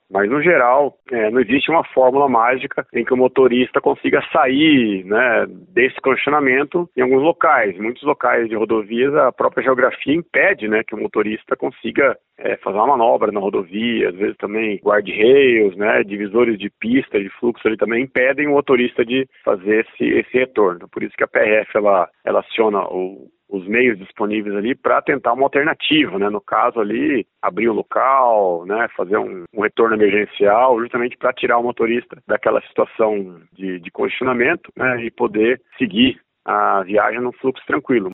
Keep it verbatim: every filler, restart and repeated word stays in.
Mas, no geral, é, não existe uma fórmula mágica em que o motorista consiga sair, né, desse congestionamento em alguns locais. Muitos locais de rodovias, a própria geografia impede, né, que o motorista consiga é, fazer uma manobra na rodovia. Às vezes também guarda-rails, né, divisores de pista, de fluxo ali também impedem o motorista de fazer esse, esse retorno. Por isso que a P R F ela, ela aciona o os meios disponíveis ali para tentar uma alternativa, né? No caso ali, abrir o local, né? Fazer um, um retorno emergencial, justamente para tirar o motorista daquela situação de, de congestionamento, né? E poder seguir a viagem num fluxo tranquilo.